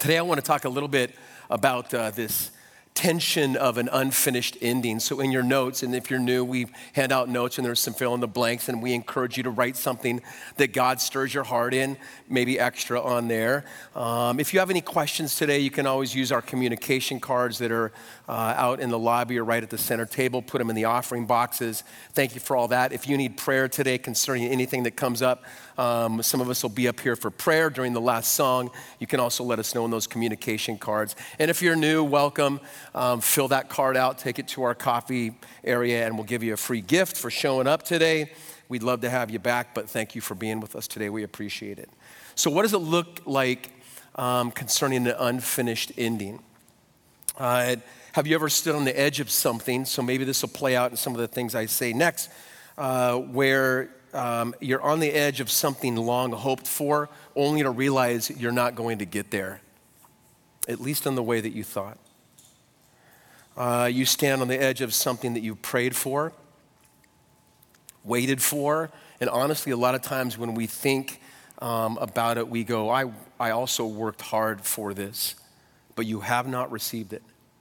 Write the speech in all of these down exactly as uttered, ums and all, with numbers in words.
Today I want to talk a little bit about uh, this tension of an unfinished ending. So in your notes, and if you're new, we hand out notes and there's some fill in the blanks, and we encourage you to write something that God stirs your heart in, maybe extra on there. Um, if you have any questions today, you can always use our communication cards that are uh, out in the lobby or right at the center table. Put them in the offering boxes. Thank you for all that. If you need prayer today concerning anything that comes up, um, some of us will be up here for prayer during the last song. You can also let us know in those communication cards. And if you're new, welcome. Um, fill that card out, take it to our coffee area, and we'll give you a free gift for showing up today. We'd love to have you back, but thank you for being with us today. We appreciate it. So what does it look like um, concerning the unfinished ending? Uh, have you ever stood on the edge of something? So maybe this will play out in some of the things I say next, uh, where um, you're on the edge of something long hoped for, only to realize you're not going to get there, at least in the way that you thought. Uh, you stand on the edge of something that you prayed for, waited for, and honestly, a lot of times when we think um, about it, we go, I, I also worked hard for this, but you have not received it.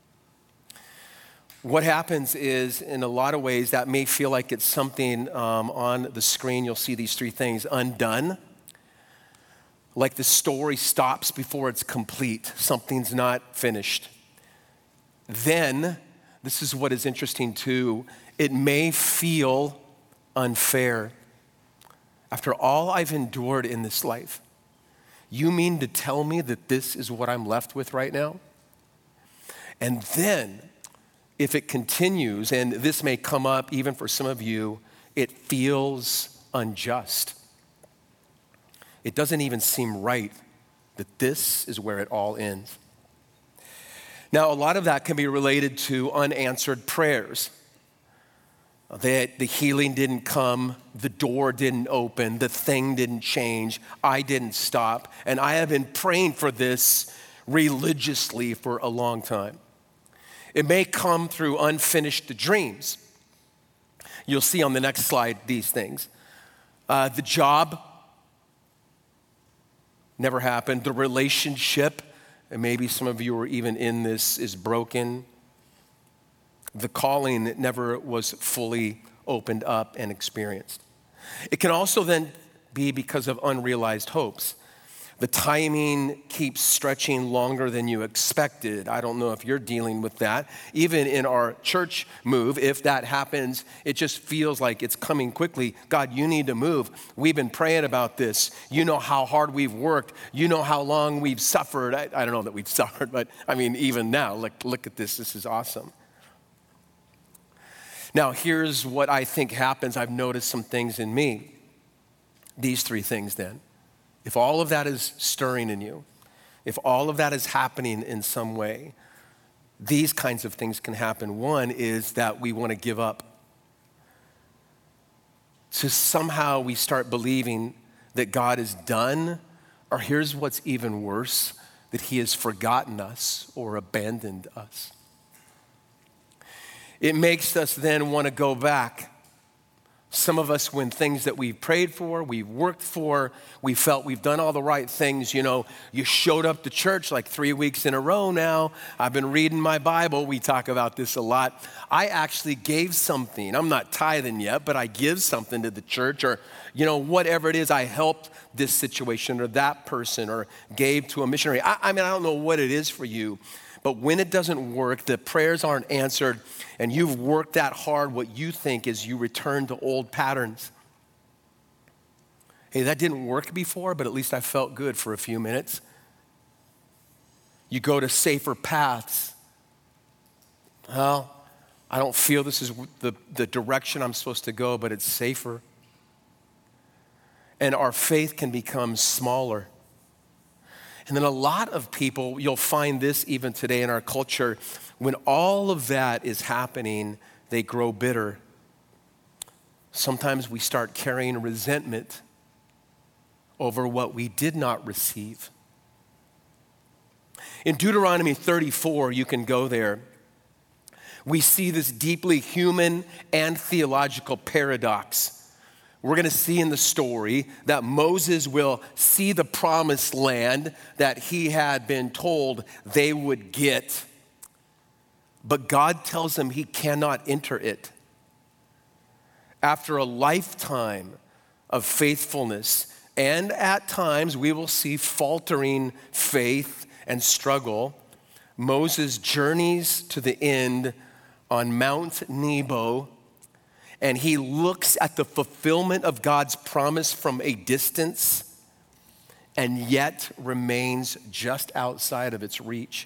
What happens is, in a lot of ways, that may feel like it's something um, on the screen. You'll see these three things: undone, like the story stops before it's complete. Something's not finished. Then, this is what is interesting too, it may feel unfair. After all I've endured in this life, you mean to tell me that this is what I'm left with right now? And then, if it continues, and this may come up even for some of you, it feels unjust. It doesn't even seem right that this is where it all ends. Now, a lot of that can be related to unanswered prayers. That the healing didn't come, the door didn't open, the thing didn't change, I didn't stop, and I have been praying for this religiously for a long time. It may come through unfinished dreams. You'll see on the next slide these things. Uh, the job never happened. The relationship, and maybe some of you are even in this, is broken. The calling never was fully opened up and experienced. It can also then be because of unrealized hopes. The timing keeps stretching longer than you expected. I don't know if you're dealing with that. Even in our church move, if that happens, it just feels like it's coming quickly. God, you need to move. We've been praying about this. You know how hard we've worked. You know how long we've suffered. I, I don't know that we've suffered, but I mean, even now, look, look at this. This is awesome. Now, here's what I think happens. I've noticed some things in me. These three things then. If all of that is stirring in you, if all of that is happening in some way, these kinds of things can happen. One is that we want to give up. So somehow we start believing that God is done, or here's what's even worse, that he has forgotten us or abandoned us. It makes us then want to go back. Some of us, when things that we've prayed for, we've worked for, we felt we've done all the right things. You know, you showed up to church like three weeks in a row now. I've been reading my Bible. We talk about this a lot. I actually gave something. I'm not tithing yet, but I give something to the church, or, you know, whatever it is, I helped this situation or that person or gave to a missionary. I, I mean, I don't know what it is for you. But when it doesn't work, the prayers aren't answered, and you've worked that hard, what you think is you return to old patterns. Hey, that didn't work before, but at least I felt good for a few minutes. You go to safer paths. Well, I don't feel this is the, the direction I'm supposed to go, but it's safer. And our faith can become smaller. And then a lot of people, you'll find this even today in our culture, when all of that is happening, they grow bitter. Sometimes we start carrying resentment over what we did not receive. In Deuteronomy thirty-four, you can go there, we see this deeply human and theological paradox we're going to see in the story that Moses will see the promised land that he had been told they would get. But God tells him he cannot enter it. After a lifetime of faithfulness, and at times we will see faltering faith and struggle, Moses journeys to the end on Mount Nebo, and he looks at the fulfillment of God's promise from a distance and yet remains just outside of its reach.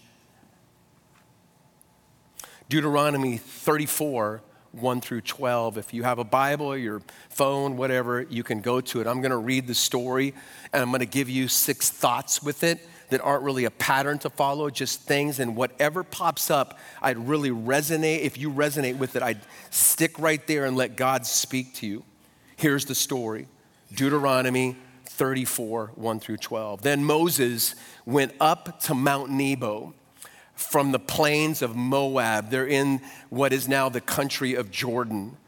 Deuteronomy thirty-four, one through twelve. If you have a Bible or your phone, whatever, you can go to it. I'm going to read the story, and I'm going to give you six thoughts with it that aren't really a pattern to follow, just things, and whatever pops up, I'd really resonate. If you resonate with it, I'd stick right there and let God speak to you. Here's the story. Deuteronomy thirty-four, one through twelve. Then Moses went up to Mount Nebo from the plains of Moab. They're in what is now the country of Jordan.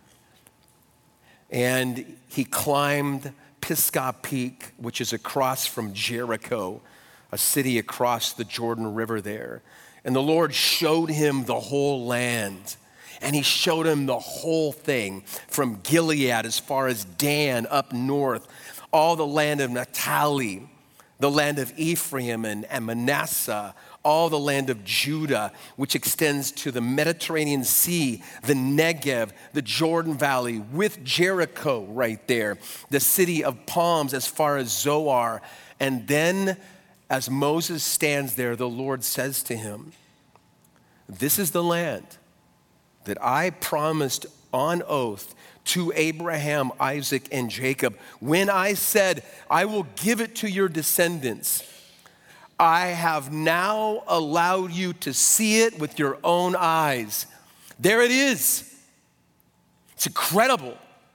And he climbed Pisgah Peak, which is across from Jericho, a city across the Jordan River there. And the Lord showed him the whole land. And he showed him the whole thing, from Gilead as far as Dan up north, all the land of Naphtali, the land of Ephraim and, and Manasseh, all the land of Judah, which extends to the Mediterranean Sea, the Negev, the Jordan Valley, with Jericho right there, the city of palms as far as Zoar. And then as Moses stands there, the Lord says to him, "This is the land that I promised on oath to Abraham, Isaac, and Jacob, when I said, I will give it to your descendants. I have now allowed you to see it with your own eyes." There it is. It's incredible.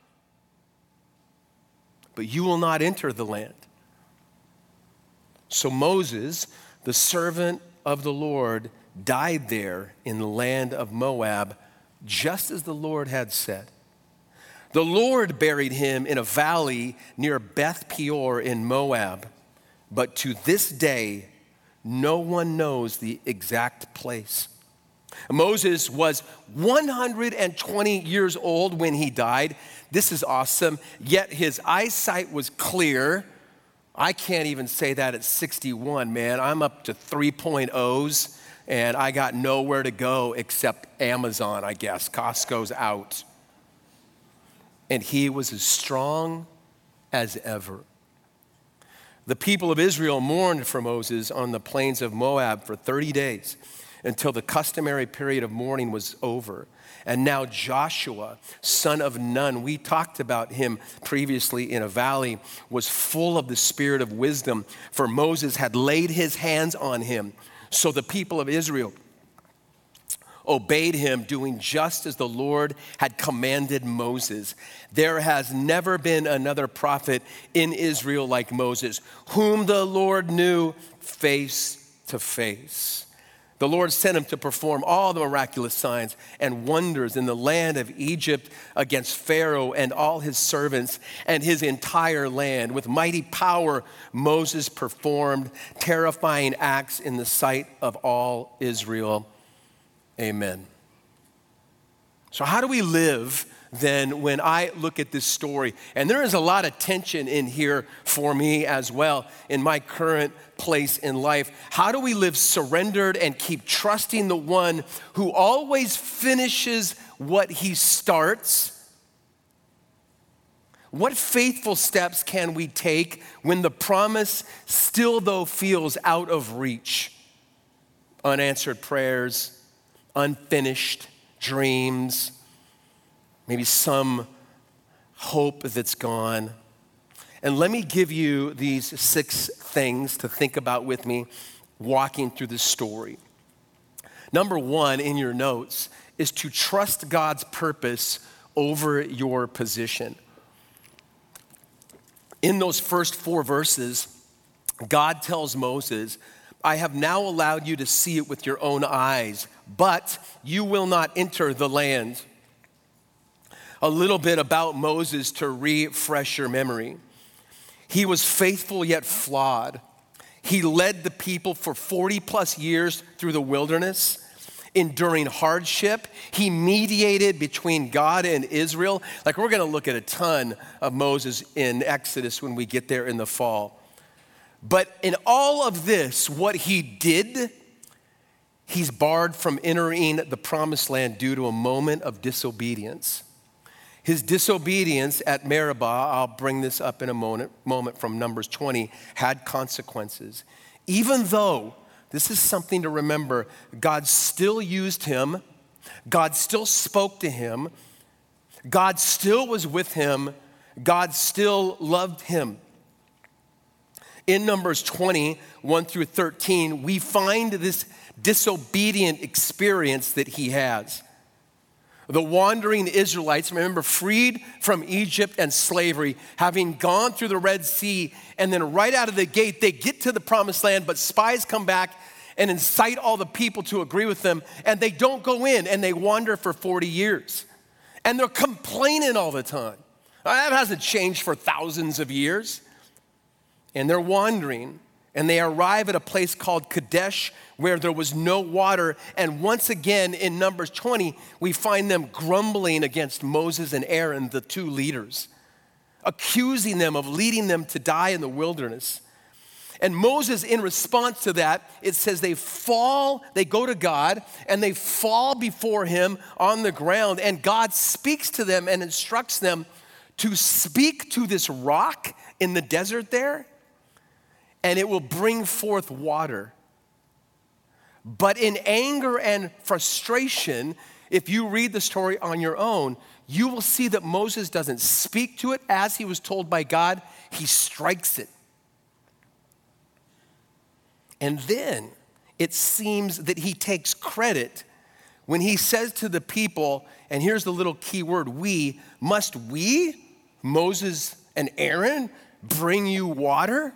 But you will not enter the land. So Moses, the servant of the Lord, died there in the land of Moab, just as the Lord had said. The Lord buried him in a valley near Beth Peor in Moab, but to this day, no one knows the exact place. Moses was one hundred twenty years old when he died. This is awesome. Yet his eyesight was clear. I can't even say that at sixty-one, man. I'm up to three point ohs, and I got nowhere to go except Amazon, I guess. Costco's out. And he was as strong as ever. The people of Israel mourned for Moses on the plains of Moab for thirty days until the customary period of mourning was over. And now Joshua, son of Nun, we talked about him previously in a valley, was full of the spirit of wisdom, for Moses had laid his hands on him. So the people of Israel obeyed him, doing just as the Lord had commanded Moses. There has never been another prophet in Israel like Moses, whom the Lord knew face to face. The Lord sent him to perform all the miraculous signs and wonders in the land of Egypt against Pharaoh and all his servants and his entire land. With mighty power, Moses performed terrifying acts in the sight of all Israel. Amen. So how do we live then when I look at this story? And there is a lot of tension in here for me as well in my current place in life. How do we live surrendered and keep trusting the one who always finishes what he starts? What faithful steps can we take when the promise still though feels out of reach? Unanswered prayers, unfinished dreams, maybe some hope that's gone. And let me give you these six things to think about with me walking through this story. Number one in your notes is to trust God's purpose over your position. In those first four verses, God tells Moses, I have now allowed you to see it with your own eyes, but you will not enter the land. A little bit about Moses to refresh your memory. He was faithful yet flawed. He led the people for forty plus years through the wilderness, enduring hardship. He mediated between God and Israel. Like, we're gonna look at a ton of Moses in Exodus when we get there in the fall. But in all of this, what he did, he's barred from entering the promised land due to a moment of disobedience. His disobedience at Meribah, I'll bring this up in a moment, moment from Numbers twenty, had consequences. Even though, this is something to remember, God still used him, God still spoke to him, God still was with him, God still loved him. In Numbers twenty, one through thirteen, we find this disobedient experience that he has. The wandering Israelites, remember, freed from Egypt and slavery, having gone through the Red Sea, and then right out of the gate, they get to the promised land, but spies come back and incite all the people to agree with them, and they don't go in, and they wander for forty years. And they're complaining all the time. That hasn't changed for thousands of years. And they're wandering, and they arrive at a place called Kadesh, where there was no water. And once again, in Numbers twenty, we find them grumbling against Moses and Aaron, the two leaders, accusing them of leading them to die in the wilderness. And Moses, in response to that, it says they fall, they go to God, and they fall before him on the ground. And God speaks to them and instructs them to speak to this rock in the desert there, and it will bring forth water. But in anger and frustration, if you read the story on your own, you will see that Moses doesn't speak to it as he was told by God. He strikes it. And then it seems that he takes credit when he says to the people, and here's the little key word, we, must we, Moses and Aaron, bring you water?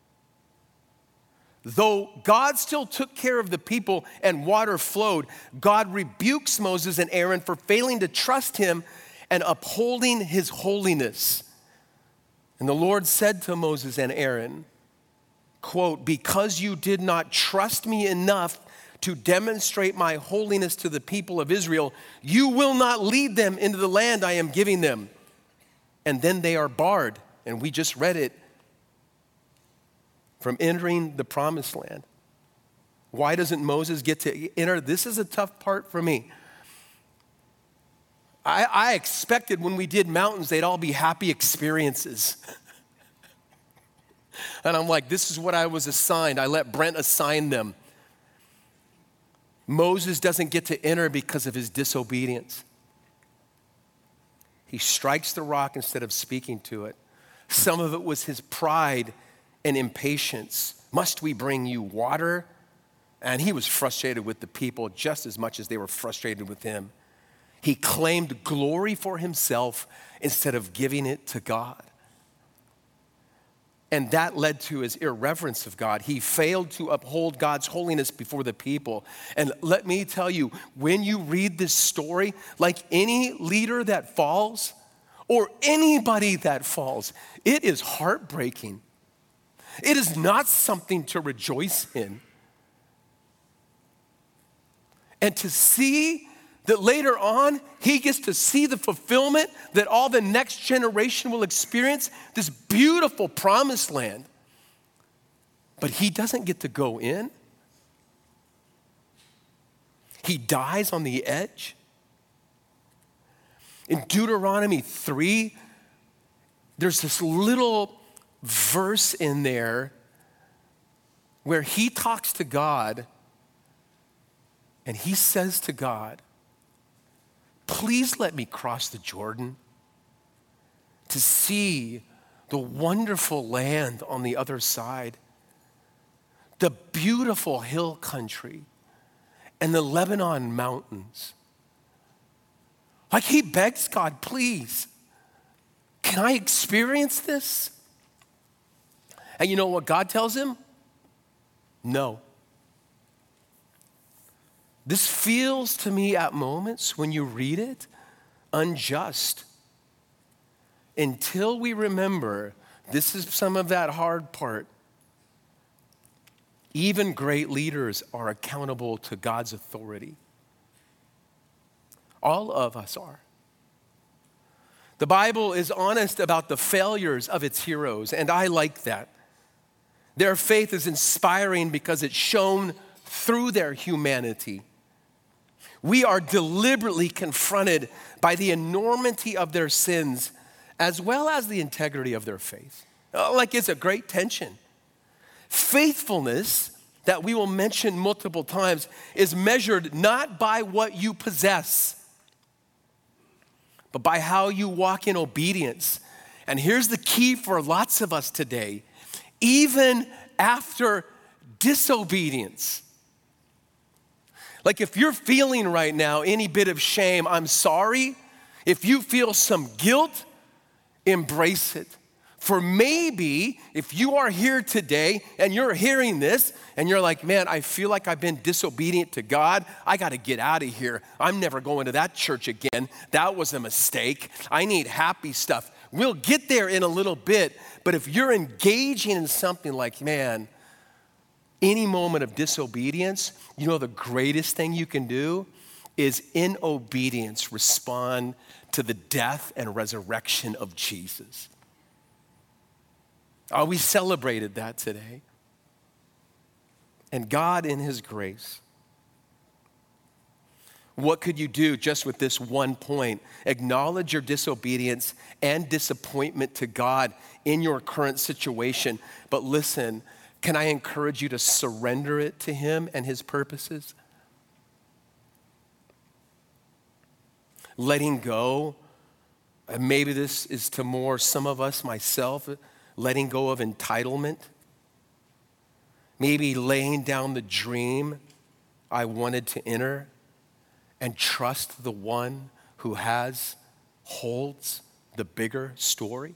Though God still took care of the people and water flowed, God rebukes Moses and Aaron for failing to trust him and upholding his holiness. And the Lord said to Moses and Aaron, quote, because you did not trust me enough to demonstrate my holiness to the people of Israel, you will not lead them into the land I am giving them. And then they are barred, and we just read it, from entering the promised land. Why doesn't Moses get to enter? This is a tough part for me. I, I expected when we did mountains, they'd all be happy experiences. And I'm like, this is what I was assigned. I let Brent assign them. Moses doesn't get to enter because of his disobedience. He strikes the rock instead of speaking to it. Some of it was his pride and impatience. Must we bring you water? And he was frustrated with the people just as much as they were frustrated with him. He claimed glory for himself instead of giving it to God. And that led to his irreverence of God. He failed to uphold God's holiness before the people. And let me tell you, when you read this story, like any leader that falls or anybody that falls, it is heartbreaking. It is not something to rejoice in. And to see that later on, he gets to see the fulfillment that all the next generation will experience, this beautiful promised land. But he doesn't get to go in. He dies on the edge. In Deuteronomy three, there's this little verse in there where he talks to God and he says to God, please let me cross the Jordan to see the wonderful land on the other side, the beautiful hill country and the Lebanon mountains. Like he begs God, please, can I experience this? And you know what God tells him? No. This feels to me at moments when you read it unjust. until we remember, this is some of that hard part, even great leaders are accountable to God's authority. All of us are. The Bible is honest about the failures of its heroes, and I like that. Their faith is inspiring because it's shown through their humanity. We are deliberately confronted by the enormity of their sins as well as the integrity of their faith. Like it's a great tension. Faithfulness, that we will mention multiple times, is measured not by what you possess, but by how you walk in obedience. And here's the key for lots of us today. Even after disobedience. Like if you're feeling right now any bit of shame, I'm sorry. If you feel some guilt, embrace it. For maybe if you are here today and you're hearing this and you're like, man, I feel like I've been disobedient to God. I got to get out of here. I'm never going to that church again. That was a mistake. I need happy stuff. We'll get there in a little bit. But if you're engaging in something like, man, any moment of disobedience, you know the greatest thing you can do is in obedience respond to the death and resurrection of Jesus. Oh, we celebrated that today. And God in his grace. What could you do just with this one point? Acknowledge your disobedience and disappointment to God in your current situation. But listen, can I encourage you to surrender it to him and his purposes? Letting go. And maybe this is to more some of us, myself, letting go of entitlement. Maybe laying down the dream I wanted to enter and trust the one who has, holds the bigger story.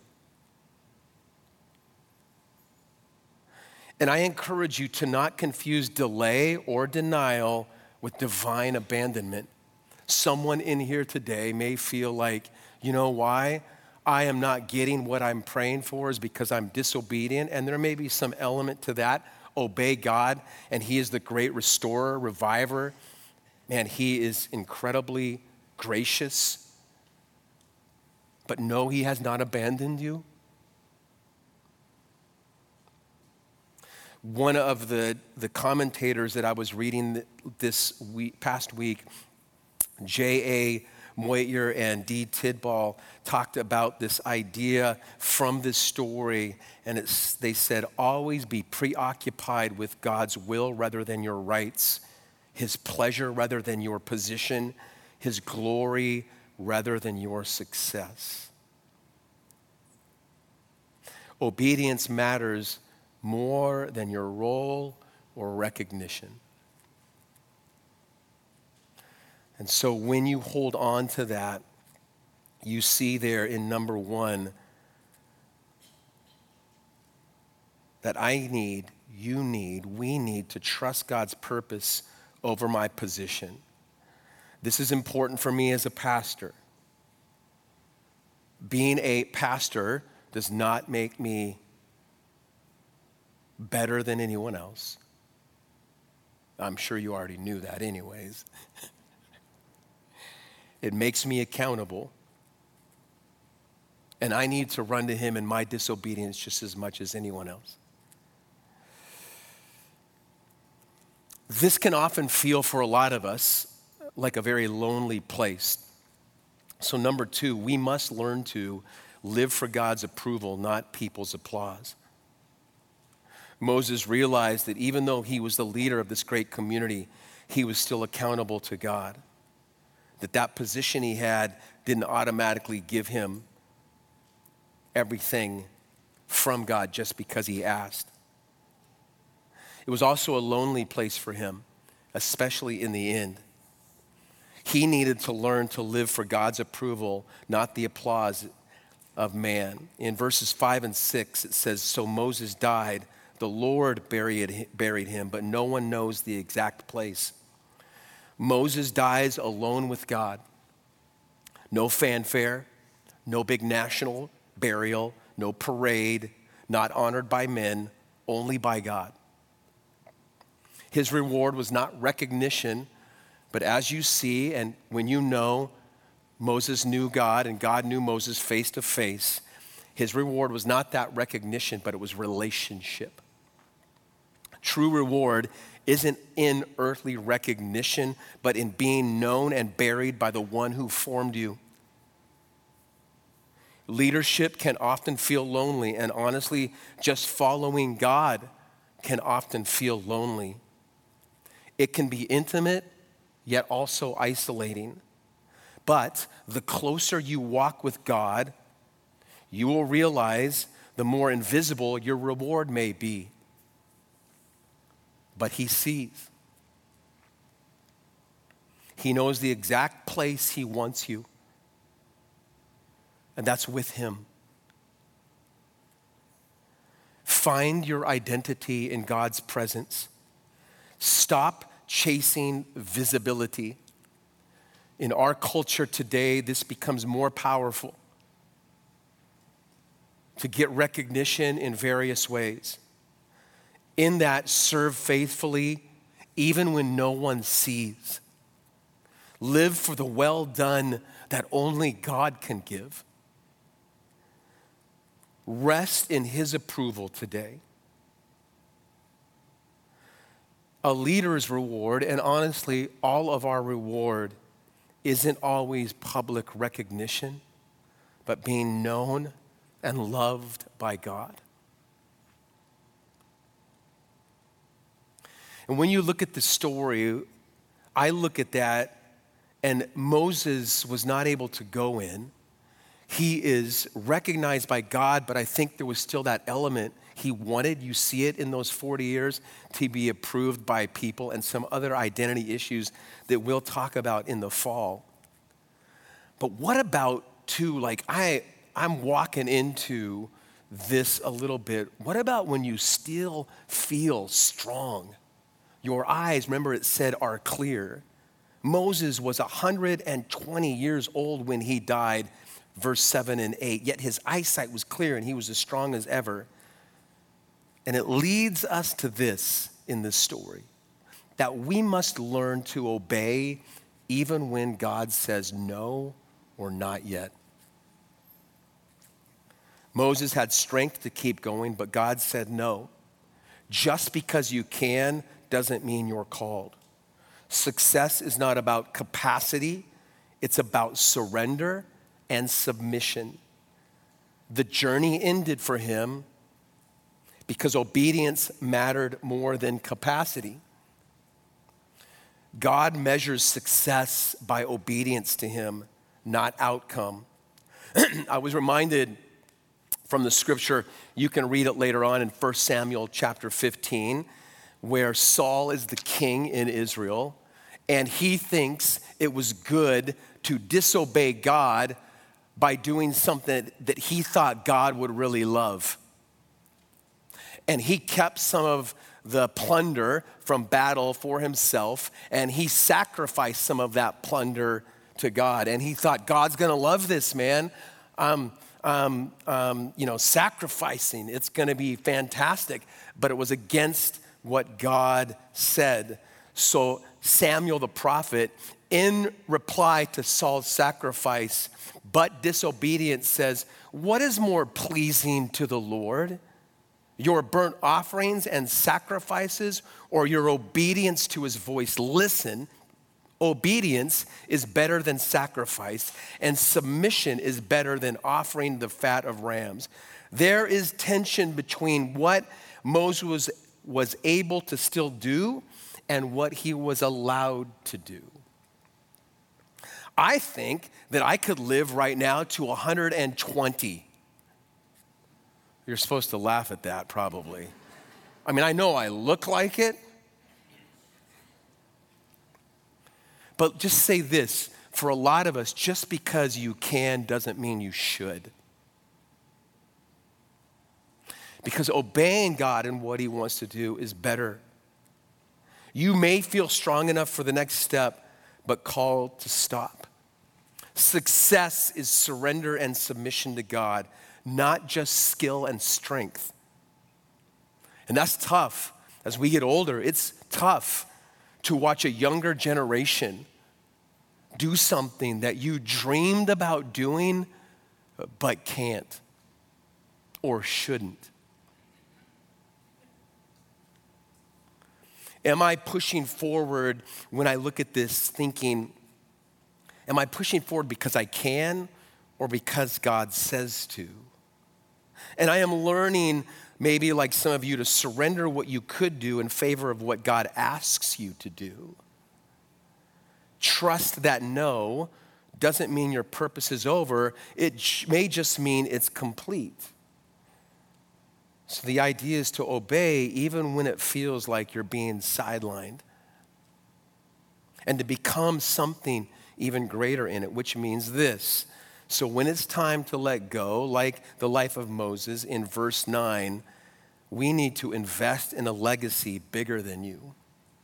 And I encourage you to not confuse delay or denial with divine abandonment. Someone in here today may feel like, you know why I am not getting what I'm praying for is because I'm disobedient, and there may be some element to that. Obey God, and he is the great restorer, reviver. Man, he is incredibly gracious. But no, he has not abandoned you. One of the, the commentators that I was reading this week, past week, J A Moyer and D. Tidball, talked about this idea from this story, and it's, they said, always be preoccupied with God's will rather than your rights, his pleasure rather than your position, his glory rather than your success. Obedience matters more than your role or recognition. And so when you hold on to that, you see there in number one that I need, you need, we need to trust God's purpose over my position. This is important for me as a pastor. Being a pastor does not make me better than anyone else. I'm sure you already knew that anyways. It makes me accountable. And I need to run to him in my disobedience just as much as anyone else. This can often feel for a lot of us like a very lonely place. So number two, we must learn to live for God's approval, not people's applause. Moses realized that even though he was the leader of this great community, he was still accountable to God. That that position he had didn't automatically give him everything from God just because he asked. It was also a lonely place for him, especially in the end. He needed to learn to live for God's approval, not the applause of man. In verses five and six, it says, so Moses died. The Lord buried, buried him, but no one knows the exact place. Moses dies alone with God. No fanfare, no big national burial, no parade, not honored by men, only by God. His reward was not recognition, but as you see, and when you know Moses knew God and God knew Moses face to face, his reward was not that recognition, but it was relationship. True reward isn't in earthly recognition, but in being known and buried by the one who formed you. Leadership can often feel lonely, and honestly, just following God can often feel lonely. It can be intimate, yet also isolating. But the closer you walk with God, you will realize the more invisible your reward may be. But he sees. He knows the exact place he wants you. And that's with him. Find your identity in God's presence. Stop chasing visibility. In our culture today, this becomes more powerful to get recognition in various ways. In that, serve faithfully, even when no one sees. Live for the well done that only God can give. Rest in his approval today. A leader's reward, and honestly, all of our reward, isn't always public recognition, but being known and loved by God. And when you look at the story, I look at that, and Moses was not able to go in. He is recognized by God, but I think there was still that element he wanted. You see it in those forty years to be approved by people and some other identity issues that we'll talk about in the fall. But what about, too, like I, I'm walking into this a little bit. What about when you still feel strong? Your eyes, remember it said, are clear. Moses was one hundred twenty years old when he died, verse seven and eight, yet his eyesight was clear and he was as strong as ever. And it leads us to this in this story, that we must learn to obey even when God says no or not yet. Moses had strength to keep going, but God said no. Just because you can doesn't mean you're called. Success is not about capacity, it's about surrender and submission. The journey ended for him because obedience mattered more than capacity. God measures success by obedience to him, not outcome. I was reminded from the scripture, you can read it later on in First Samuel chapter fifteen, where Saul is the king in Israel, and he thinks it was good to disobey God by doing something that he thought God would really love. And he kept some of the plunder from battle for himself, and he sacrificed some of that plunder to God. And he thought, God's gonna love this, man. Um, um, um, you know, sacrificing, it's gonna be fantastic. But it was against what God said. So Samuel the prophet, in reply to Saul's sacrifice, but disobedience, says, what is more pleasing to the Lord? Your burnt offerings and sacrifices, or your obedience to his voice? Listen, obedience is better than sacrifice, and submission is better than offering the fat of rams. There is tension between what Moses was, was able to still do and what he was allowed to do. I think that I could live right now to one hundred twenty. You're supposed to laugh at that, probably. I mean, I know I look like it. But just say this, for a lot of us, just because you can doesn't mean you should. Because obeying God and what he wants to do is better. You may feel strong enough for the next step, but called to stop. Success is surrender and submission to God, not just skill and strength. And that's tough. As we get older, it's tough to watch a younger generation do something that you dreamed about doing but can't or shouldn't. Am I pushing forward when I look at this thinking, am I pushing forward because I can or because God says to? And I am learning, maybe like some of you, to surrender what you could do in favor of what God asks you to do. Trust that no doesn't mean your purpose is over. It may just mean it's complete. So the idea is to obey even when it feels like you're being sidelined, and to become something even greater in it, which means this. So when it's time to let go, like the life of Moses in verse nine, we need to invest in a legacy bigger than you.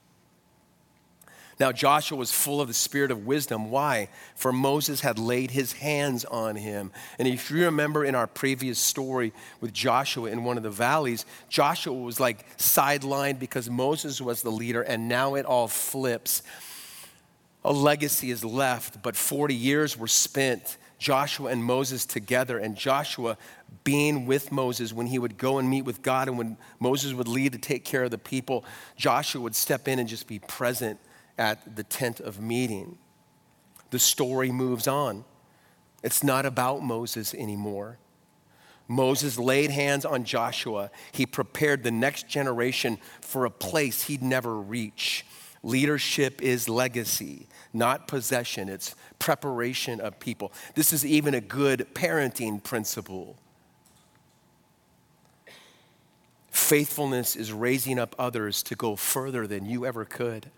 Now, Joshua was full of the spirit of wisdom. Why? For Moses had laid his hands on him. And if you remember in our previous story with Joshua in one of the valleys, Joshua was like sidelined because Moses was the leader, and now it all flips. A legacy is left, but forty years were spent, Joshua and Moses together, and Joshua being with Moses when he would go and meet with God, and when Moses would lead to take care of the people, Joshua would step in and just be present at the tent of meeting. The story moves on. It's not about Moses anymore. Moses laid hands on Joshua. He prepared the next generation for a place he'd never reach. Leadership is legacy, not possession. It's preparation of people. This is even a good parenting principle. Faithfulness is raising up others to go further than you ever could.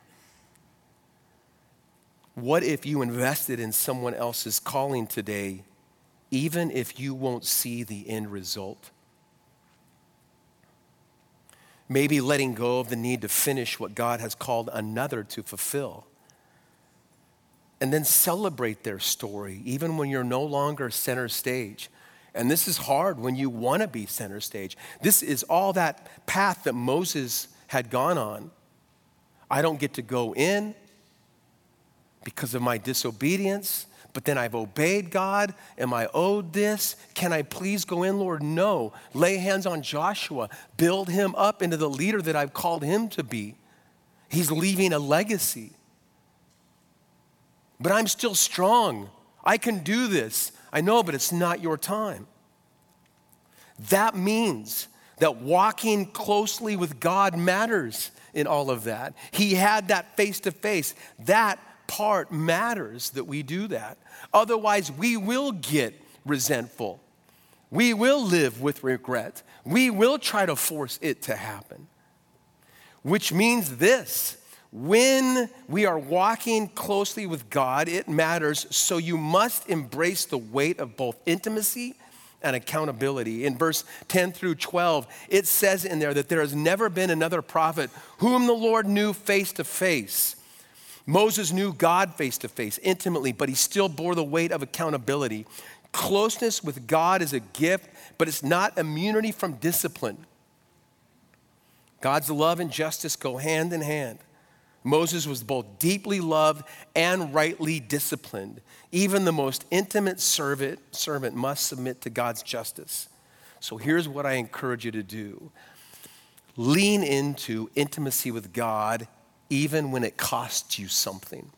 What if you invested in someone else's calling today, even if you won't see the end result? Maybe letting go of the need to finish what God has called another to fulfill. And then celebrate their story, even when you're no longer center stage. And this is hard when you want to be center stage. This is all that path that Moses had gone on. I don't get to go in because of my disobedience, but then I've obeyed God. Am I owed this? Can I please go in, Lord? No. Lay hands on Joshua. Build him up into the leader that I've called him to be. He's leaving a legacy. But I'm still strong. I can do this. I know, but it's not your time. That means that walking closely with God matters in all of that. He had that face-to-face. That part matters that we do that. Otherwise, we will get resentful. We will live with regret. We will try to force it to happen. Which means this: when we are walking closely with God, it matters, so you must embrace the weight of both intimacy and accountability. In verse ten through twelve, it says in there that there has never been another prophet whom the Lord knew face to face. Moses knew God face to face, intimately, but he still bore the weight of accountability. Closeness with God is a gift, but it's not immunity from discipline. God's love and justice go hand in hand. Moses was both deeply loved and rightly disciplined. Even the most intimate servant, servant must submit to God's justice. So here's what I encourage you to do. Lean into intimacy with God even when it costs you something.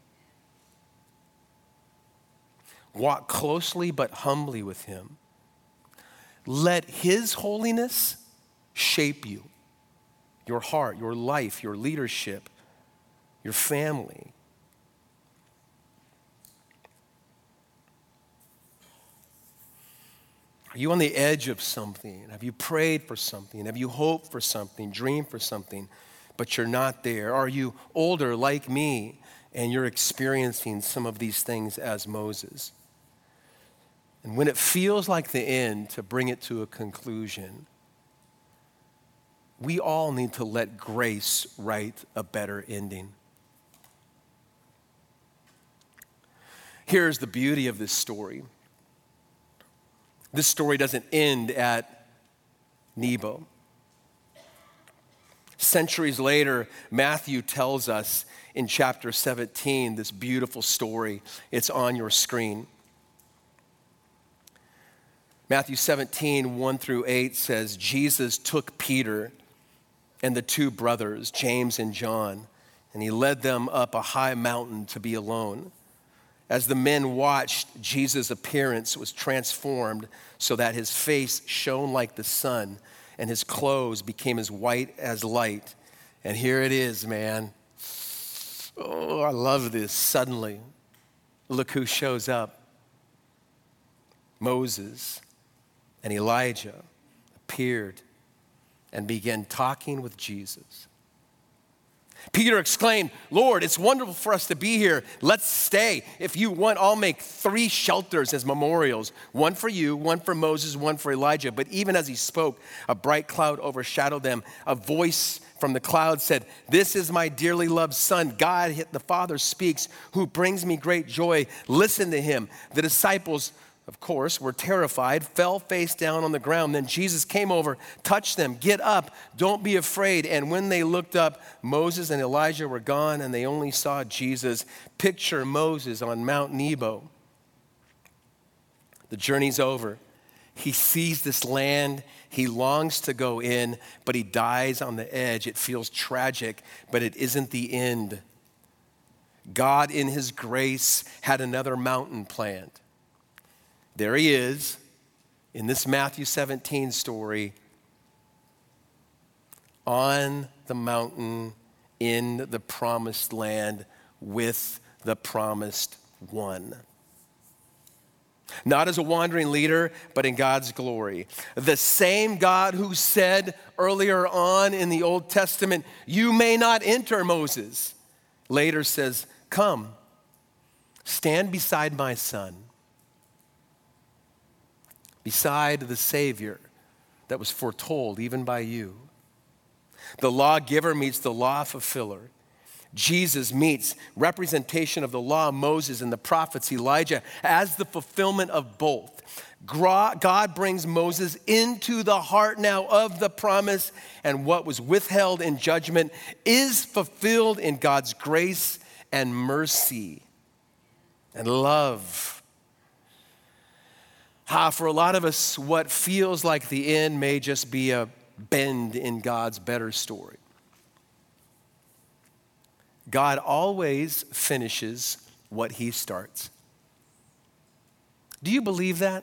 Walk closely but humbly with him. Let his holiness shape you, your heart, your life, your leadership, your family. Are you on the edge of something? Have you prayed for something? Have you hoped for something, dreamed for something, but you're not there? Are you older like me and you're experiencing some of these things as Moses? And when it feels like the end, to bring it to a conclusion, we all need to let grace write a better ending. Here's the beauty of this story. This story doesn't end at Nebo. Centuries later, Matthew tells us in chapter seventeen this beautiful story. It's on your screen. Matthew seventeen, one through eight says, Jesus took Peter and the two brothers, James and John, and he led them up a high mountain to be alone. As the men watched, Jesus' appearance was transformed so that his face shone like the sun and his clothes became as white as light. And here it is, man. Oh, I love this. Suddenly, look who shows up. Moses and Elijah appeared and began talking with Jesus. Peter exclaimed, Lord, it's wonderful for us to be here. Let's stay. If you want, I'll make three shelters as memorials, one for you, one for Moses, one for Elijah. But even as he spoke, a bright cloud overshadowed them. A voice from the cloud said, this is my dearly loved son, God the Father speaks, who brings me great joy. Listen to him. The disciples, of course, were terrified, fell face down on the ground. Then Jesus came over, touched them. Get up, don't be afraid. And when they looked up, Moses and Elijah were gone, and they only saw Jesus. Picture Moses on Mount Nebo. The journey's over. He sees this land. He longs to go in, but he dies on the edge. It feels tragic, but it isn't the end. God, in his grace, had another mountain planned. There he is in this Matthew seventeen story on the mountain in the promised land with the promised one. Not as a wandering leader, but in God's glory. The same God who said earlier on in the Old Testament, you may not enter, Moses, later says, come, stand beside my son. Beside the Savior that was foretold even by you. The lawgiver meets the law fulfiller. Jesus meets representation of the law, Moses, and the prophets, Elijah, as the fulfillment of both. God brings Moses into the heart now of the promise, and what was withheld in judgment is fulfilled in God's grace and mercy and love. Ah, for a lot of us, what feels like the end may just be a bend in God's better story. God always finishes what he starts. Do you believe that?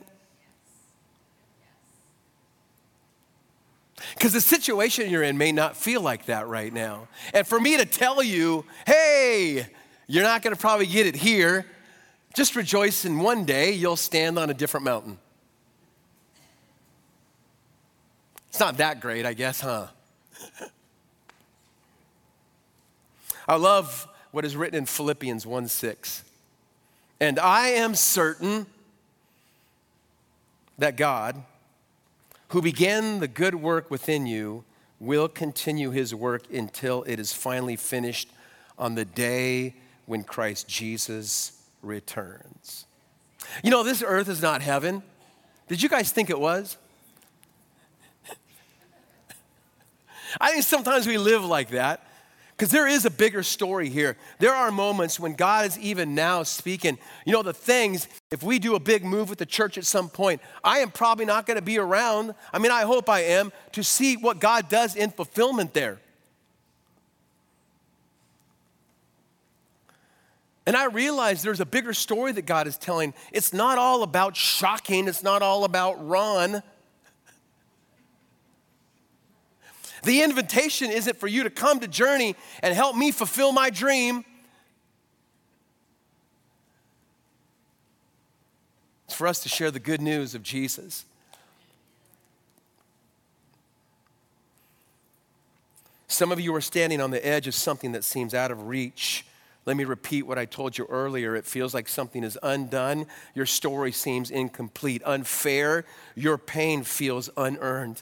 Because the situation you're in may not feel like that right now. And for me to tell you, hey, you're not going to probably get it here, just rejoice in one day you'll stand on a different mountain. It's not that great, I guess, huh? I love what is written in Philippians one six. And I am certain that God, who began the good work within you, will continue his work until it is finally finished on the day when Christ Jesus returns. You know, this earth is not heaven. Did you guys think it was? I think sometimes we live like that because there is a bigger story here. There are moments when God is even now speaking. You know, the things, if we do a big move with the church at some point, I am probably not going to be around. I mean, I hope I am, to see what God does in fulfillment there. And I realize there's a bigger story that God is telling. It's not all about shocking. It's not all about Ron. The invitation isn't for you to come to Journey and help me fulfill my dream. It's for us to share the good news of Jesus. Some of you are standing on the edge of something that seems out of reach. Let me repeat what I told you earlier. It feels like something is undone. Your story seems incomplete, unfair. Your pain feels unearned,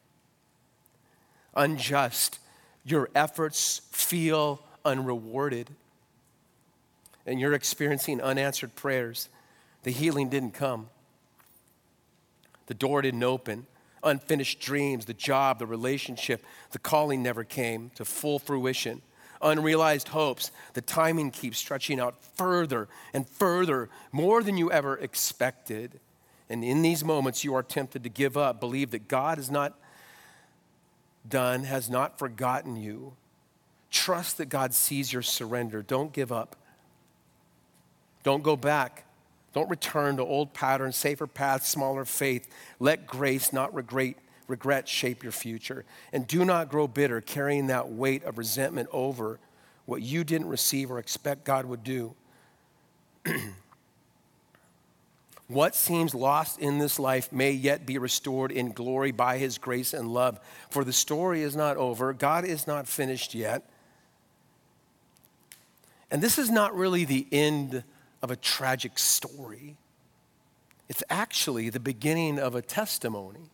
unjust. Your efforts feel unrewarded. And you're experiencing unanswered prayers. The healing didn't come. The door didn't open. Unfinished dreams, the job, the relationship, the calling never came to full fruition. Unrealized hopes, the timing keeps stretching out further and further, more than you ever expected. And in these moments, you are tempted to give up, believe that God is not done, has not forgotten you. Trust that God sees your surrender. Don't give up. Don't go back. Don't return to old patterns, safer paths, smaller faith. Let grace, not regret, regret shape your future. And do not grow bitter, carrying that weight of resentment over what you didn't receive or expect God would do. What seems lost in this life may yet be restored in glory by his grace and love. For the story is not over. God is not finished yet. And this is not really the end of a tragic story. It's actually the beginning of a testimony.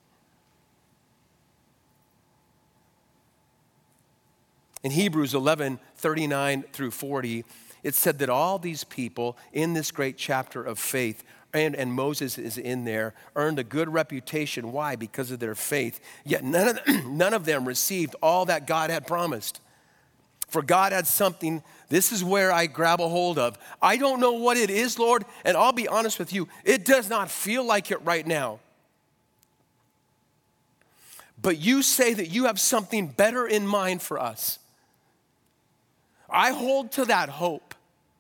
In Hebrews eleven, thirty-nine through forty, it said that all these people in this great chapter of faith, and, and Moses is in there, earned a good reputation. Why? Because of their faith. Yet none of, them, none of them received all that God had promised. For God had something, this is where I grab a hold of. I don't know what it is, Lord, and I'll be honest with you, it does not feel like it right now. But you say that you have something better in mind for us. I hold to that hope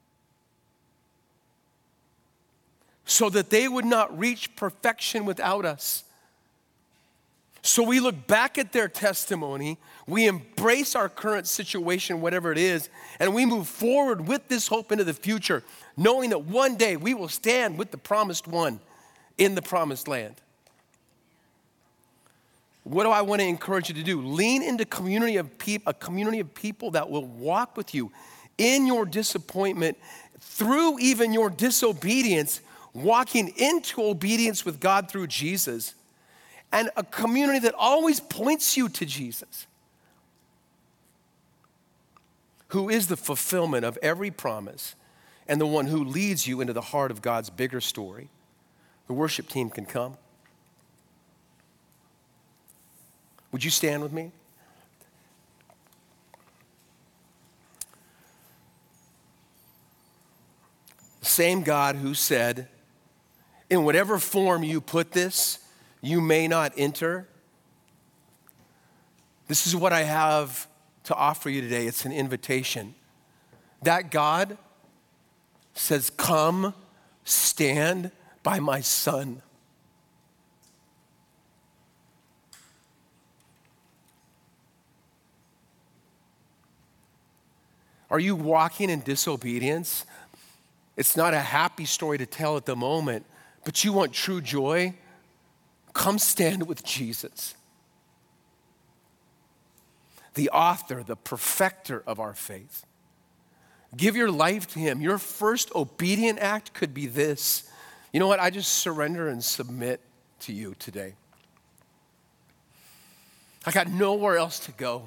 so that they would not reach perfection without us. So we look back at their testimony, we embrace our current situation, whatever it is, and we move forward with this hope into the future, knowing that one day we will stand with the promised one in the promised land. What do I want to encourage you to do? Lean into community of peop- a community of people that will walk with you in your disappointment, through even your disobedience, walking into obedience with God through Jesus. And a community that always points you to Jesus, who is the fulfillment of every promise and the one who leads you into the heart of God's bigger story. The worship team can come. Would you stand with me? The same God who said, in whatever form you put this, you may not enter. This is what I have to offer you today. It's an invitation. That God says, come, stand by my son. Are you walking in disobedience? It's not a happy story to tell at the moment, but you want true joy? Come stand with Jesus, the author, the perfecter of our faith. Give your life to him. Your first obedient act could be this. You know what? I just surrender and submit to you today. I got nowhere else to go.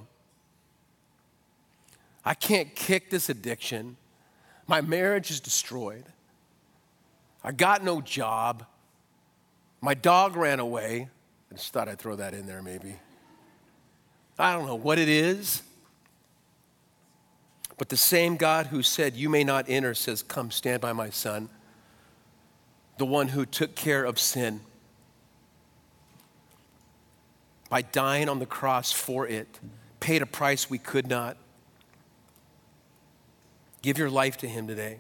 I can't kick this addiction. My marriage is destroyed. I got no job. My dog ran away. I just thought I'd throw that in there maybe. I don't know what it is. But the same God who said, you may not enter, says, come stand by my son. The one who took care of sin by dying on the cross for it, paid a price we could not. Give your life to him today.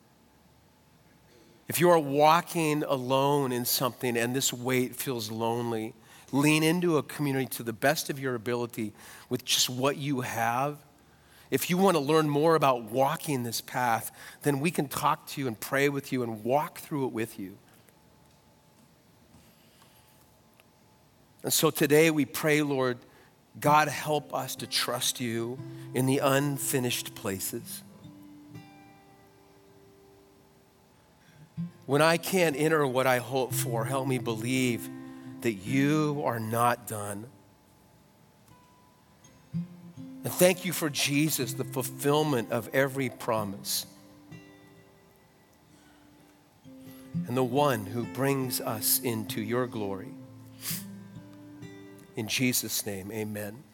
If you are walking alone in something and this weight feels lonely, lean into a community to the best of your ability with just what you have. If you want to learn more about walking this path, then we can talk to you and pray with you and walk through it with you. And so today we pray, Lord, God, help us to trust you in the unfinished places. When I can't enter what I hope for, help me believe that you are not done. And thank you for Jesus, the fulfillment of every promise. And the one who brings us into your glory. In Jesus' name, amen.